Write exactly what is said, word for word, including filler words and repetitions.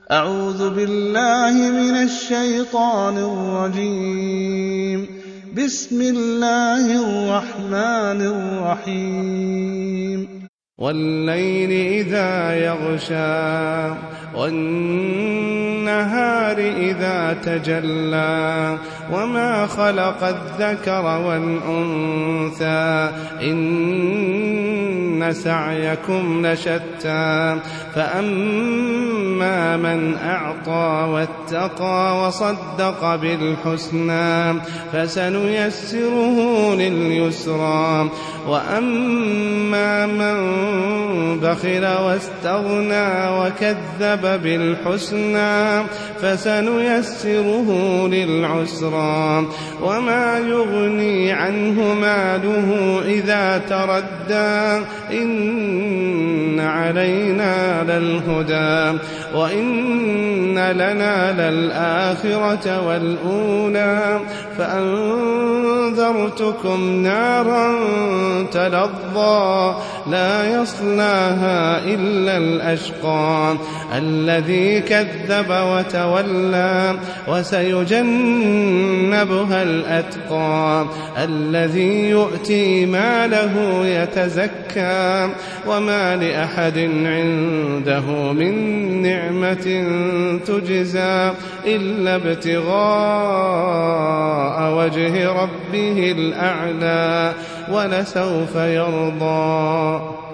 أعوذ بالله من الشيطان الرجيم. بسم الله الرحمن الرحيم. والليل إذا يغشى والنهار إذا تجلى وما خلق الذكر والأنثى إن سعيكم لشتى فأما من أعطى واتقى وصدق بالحسنى فسنيسره لليسرى وأما من بخل واستغنى وكذب بالحسنى فسنيسره للعسرى وما يغني عنه ماله إذا تردى إن علينا للهدى وإن لنا للآخرة والأولى فأنذرتكم نارا تلظى لا يصلاها إلا الأشقى الذي كذب وتولى وسيجنبها الأتقى الذي يؤتي ماله يتزكى وما لأحد عنده من نعمة تجزى إلا ابتغاء وجه ربه الأعلى ولسوف يرضى.